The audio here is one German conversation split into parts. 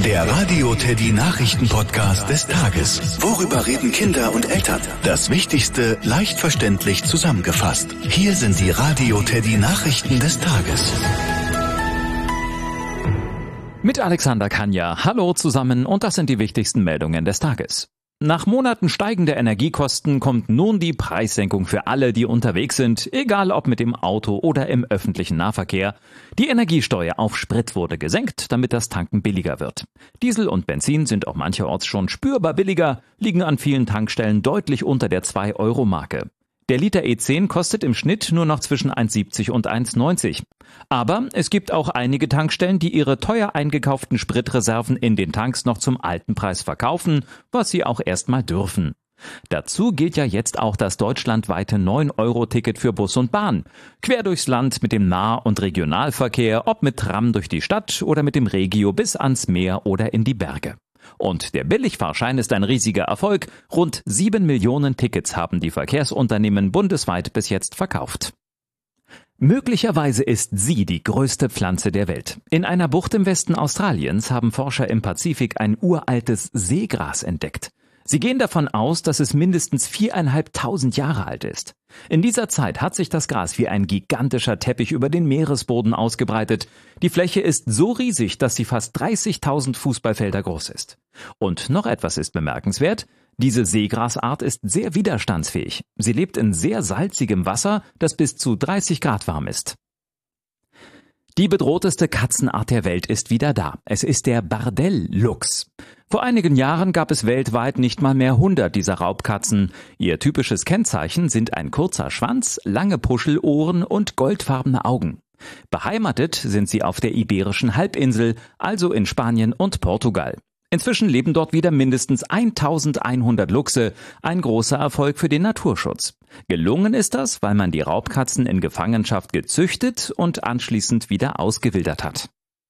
Der Radio Teddy Nachrichten-Podcast des Tages. Worüber reden Kinder und Eltern? Das Wichtigste leicht verständlich zusammengefasst. Hier sind die Radio Teddy Nachrichten des Tages. Mit Alexander Kanja. Hallo zusammen und das sind die wichtigsten Meldungen des Tages. Nach Monaten steigender Energiekosten kommt nun die Preissenkung für alle, die unterwegs sind, egal ob mit dem Auto oder im öffentlichen Nahverkehr. Die Energiesteuer auf Sprit wurde gesenkt, damit das Tanken billiger wird. Diesel und Benzin sind auch mancherorts schon spürbar billiger, liegen an vielen Tankstellen deutlich unter der 2-Euro-Marke. Der Liter E10 kostet im Schnitt nur noch zwischen 1,70 und 1,90. Aber es gibt auch einige Tankstellen, die ihre teuer eingekauften Spritreserven in den Tanks noch zum alten Preis verkaufen, was sie auch erstmal dürfen. Dazu gilt ja jetzt auch das deutschlandweite 9-Euro-Ticket für Bus und Bahn. Quer durchs Land mit dem Nah- und Regionalverkehr, ob mit Tram durch die Stadt oder mit dem Regio bis ans Meer oder in die Berge. Und der Billigfahrschein ist ein riesiger Erfolg. Rund 7 Millionen Tickets haben die Verkehrsunternehmen bundesweit bis jetzt verkauft. Möglicherweise ist sie die größte Pflanze der Welt. In einer Bucht im Westen Australiens haben Forscher im Pazifik ein uraltes Seegras entdeckt. Sie gehen davon aus, dass es mindestens 4.500 Jahre alt ist. In dieser Zeit hat sich das Gras wie ein gigantischer Teppich über den Meeresboden ausgebreitet. Die Fläche ist so riesig, dass sie fast 30.000 Fußballfelder groß ist. Und noch etwas ist bemerkenswert. Diese Seegrasart ist sehr widerstandsfähig. Sie lebt in sehr salzigem Wasser, das bis zu 30 Grad warm ist. Die bedrohteste Katzenart der Welt ist wieder da. Es ist der Bardell-Luchs. Vor einigen Jahren gab es weltweit nicht mal mehr 100 dieser Raubkatzen. Ihr typisches Kennzeichen sind ein kurzer Schwanz, lange Puschelohren und goldfarbene Augen. Beheimatet sind sie auf der Iberischen Halbinsel, also in Spanien und Portugal. Inzwischen leben dort wieder mindestens 1.100 Luchse, ein großer Erfolg für den Naturschutz. Gelungen ist das, weil man die Raubkatzen in Gefangenschaft gezüchtet und anschließend wieder ausgewildert hat.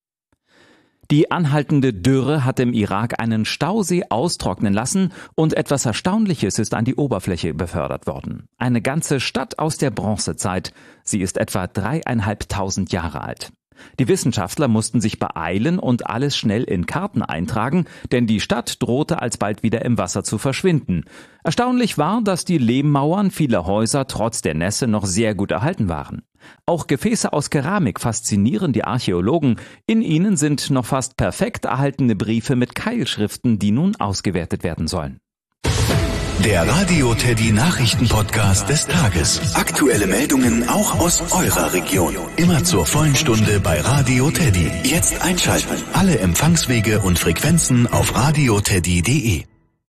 Die anhaltende Dürre hat im Irak einen Stausee austrocknen lassen und etwas Erstaunliches ist an die Oberfläche befördert worden. Eine ganze Stadt aus der Bronzezeit. Sie ist etwa 3.500 Jahre alt. Die Wissenschaftler mussten sich beeilen und alles schnell in Karten eintragen, denn die Stadt drohte alsbald wieder im Wasser zu verschwinden. Erstaunlich war, dass die Lehmmauern vieler Häuser trotz der Nässe noch sehr gut erhalten waren. Auch Gefäße aus Keramik faszinieren die Archäologen. In ihnen sind noch fast perfekt erhaltene Briefe mit Keilschriften, die nun ausgewertet werden sollen. Der Radio Teddy Nachrichten-Podcast des Tages. Aktuelle Meldungen auch aus eurer Region. Immer zur vollen Stunde bei Radio Teddy. Jetzt einschalten. Alle Empfangswege und Frequenzen auf radioteddy.de.